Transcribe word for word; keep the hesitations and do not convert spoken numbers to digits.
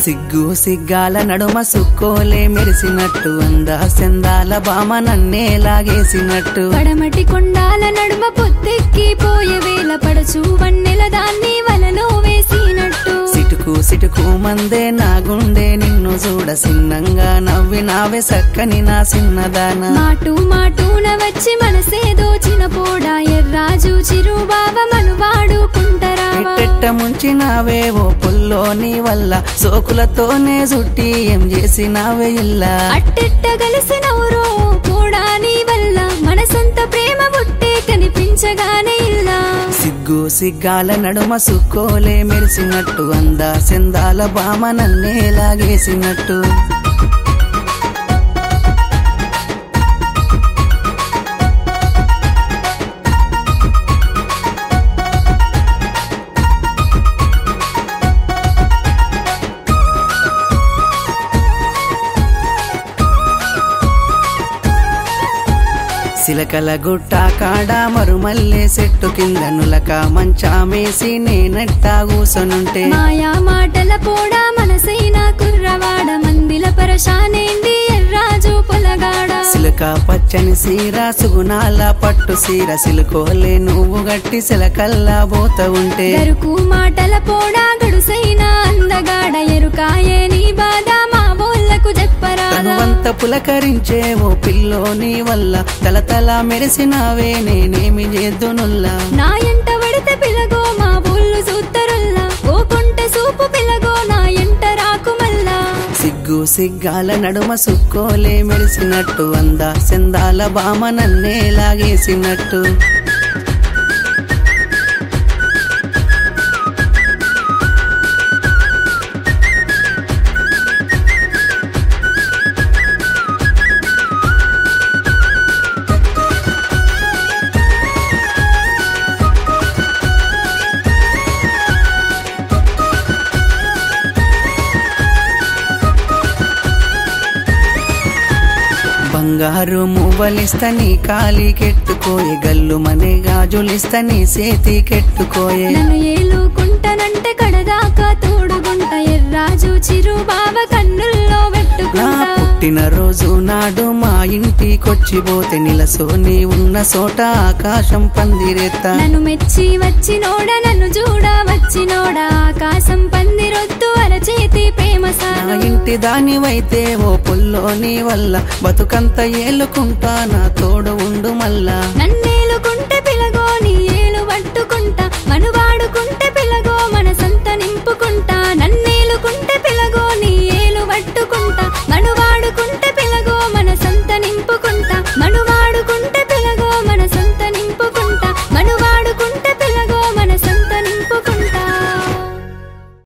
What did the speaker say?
సిగ్గు సిగ్గాల నడుమ సుక్కోలే మెరిసినట్టు అందా సెందాల బామ నన్నే లాగేసినట్టు పడమటి కొండాల నడుమ పొద్దెక్కి పోయే వేళ పడచు వన్నెల దాన్ని వలలో వేసినట్టు సిటుకు సిటుకు మందే నా గుండె నిన్ను చూడ సిన్నంగా నవ్వినావే సక్కని నా సిన్నదాన మాటు మాటూన వచ్చి మనసే దోచిన పోడా ఎర్రాజు చిరు బావ మనువాడుకుంటరావా పెట్ట ముంచినావే ఓ పుల్లోని వల్ల సోకులతోనే చుట్టి ఏం చేసినావే ఇల్లా అట్టెట్ట కలిసినవురో పోడా నీ వల్ల మనసంత ప్రేమ బుట్టే కనిపించగానే ఇల్లా సిగ్గు సిగ్గాల నడుమ సుక్కోలే మెరిసినట్టు అందా సెందాల బామ నన్నే లాగేసినట్టు సిలకల గుట్ట కాడ మరుమల్లే చెట్టు కింద నులక మంచామేసి నేనట్టా కూసొనుంటే మాయా మాటల పోడా మనసైన కుర్రవాడ మందిల పరశానేంది ఎర్రాజు పొలగాడ సిలక పచ్చని సీర సుగుణాల పట్టు సీర సిలుకోలే నువ్వు గట్టి సిలకల్లా పోత ఉంటే గరుకు మాటల పోడా గడుసైన అందగాడ ఎరుకాయే నీ బాధ మా బోళ్లకు చెప్పరాదా తనువంత పులకరించే ఓ పిల్లోని వల్ల తలతల మెరిసినావే నేనేమి చేద్దునుల్లా నా ఎంట పడితే పిలగో మా బోళ్ళు సూత్తరుల్లా ఓ కొంట సూపు పిలగో నా ఎంట రాకు మల్లా సిగ్గు సిగ్గాల నడుమ సుక్కోలే మెరిసినట్టు అందా సెందాల బామ నన్నే లాగేసినట్టు బంగారు మువ్వలిస్తని కాలి కెట్టుకోయే గల్లు మనే గాజులిస్తని సేతి కెట్టుకోయే నన్ను ఏలుకుంటానంటే కడదాకా తోడుగుంట ఎర్రాజు చిరు బావ కన్నుల్లో నా పెట్టుకుంటా పుట్టిన రోజు నాడు మా ఇంటికొచ్చిపోతే నిలసోని ఉన్న చోట ఆకాశం పందిరేత్తా నన్ను మెచ్చి వచ్చినోడ నన్ను చూడ వచ్చినోడా ఆకాశం పందిరొద్దు అరచేతి ప్రేమ నా సారం ఇంటి దానివైతే ఓ పుల్లోని వల్ల బతుకంత ఏలుకుంటా నా తోడు ఉండు మల్లా నన్నేలుకుంటే పిలగో నీ ఏలు పట్టుకుంటా మనువాడు